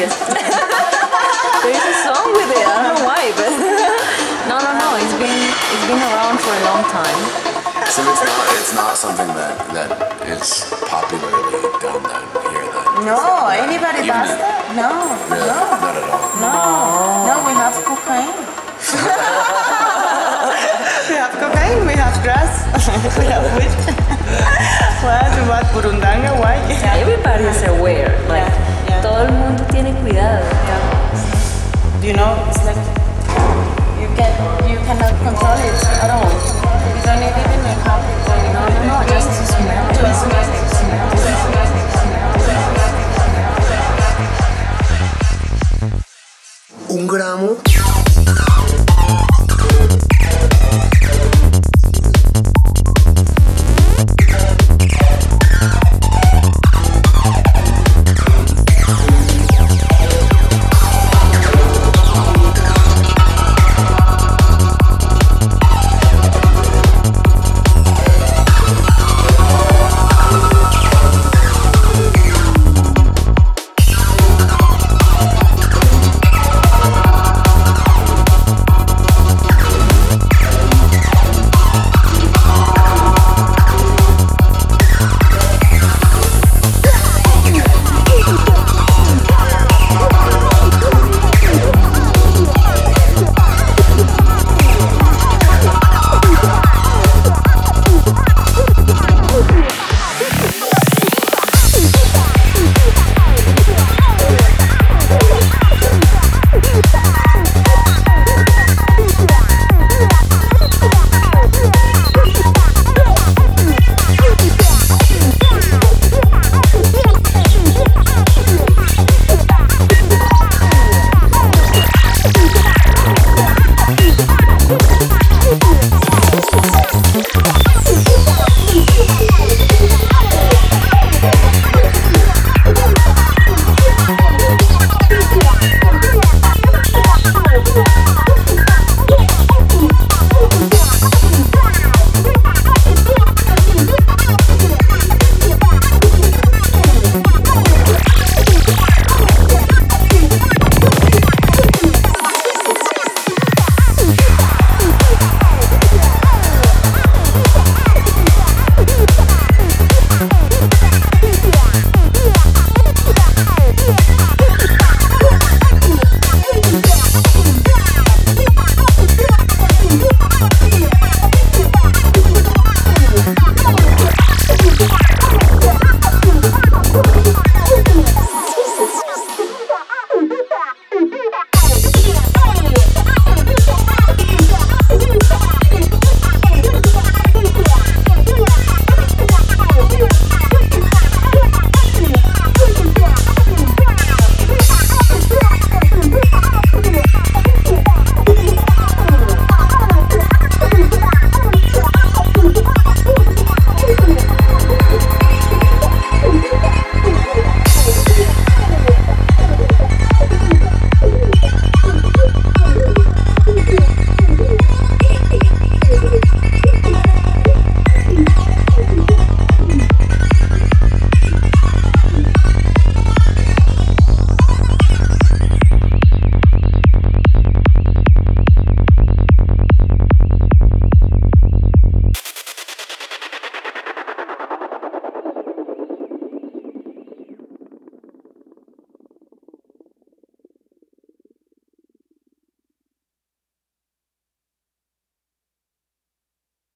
yes. There is a song with it. I don't know why, but no. It's been around for a long time. So it's not something that is popularly done down here then. No, anybody does that? No, Really? no, Not at all. no. We have cocaine. We have cocaine. We have grass. We have weed. What? Burundanga? Why? Everybody is aware. Like Yeah. todo el mundo tiene cuidado. You know, it's like you cannot control it at all. You don't need even a cup. No, just to smell. To